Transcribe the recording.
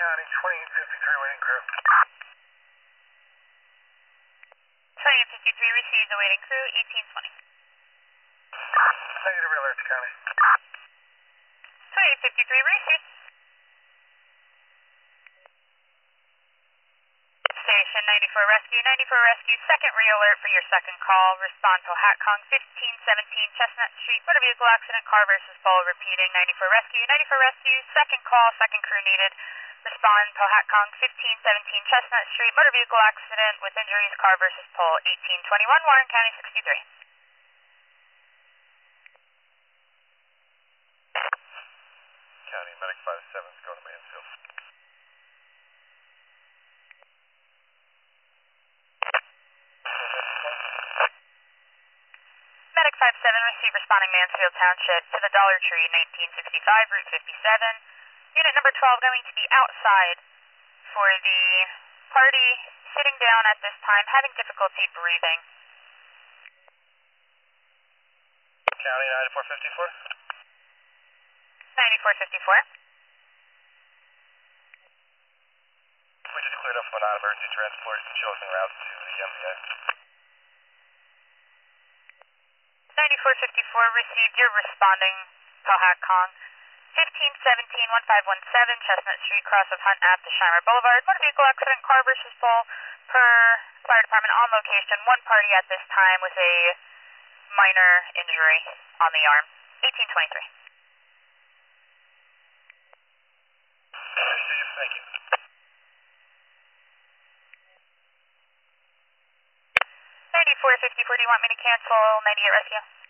County, 2853 waiting crew. 2853 received, awaiting crew, 1820. Negative alert to County. 2853 received. Station 94 Rescue, 94 Rescue, second re-alert for your second call. Respond Pohatcong 1517 Chestnut Street, motor vehicle accident, car versus pole, repeating 94 Rescue, 94 Rescue, second call, second crew needed. Respond Pohatcong 1517 Chestnut Street, motor vehicle accident with injuries, car versus pole, 1821, Warren County 63. County, Medic 57's going to Mansfield. Medic 57 received, responding Mansfield Township to the Dollar Tree, 1965, Route 57. Unit number 12 going to be outside for the party, sitting down at this time, having difficulty breathing. County, 9454. 9454. We just cleared up from a non-emergency transport and chosen routes to the MVA. 9454 received, you're responding Pohatcong 1517-1517 Chestnut Street, cross of Hunt Ave to Shimer Boulevard. Motor vehicle accident, car versus pole, per fire department on location. One party at this time with a minor injury on the arm. 1823. Received, thank you. 9454, do you want me to cancel 98 Rescue?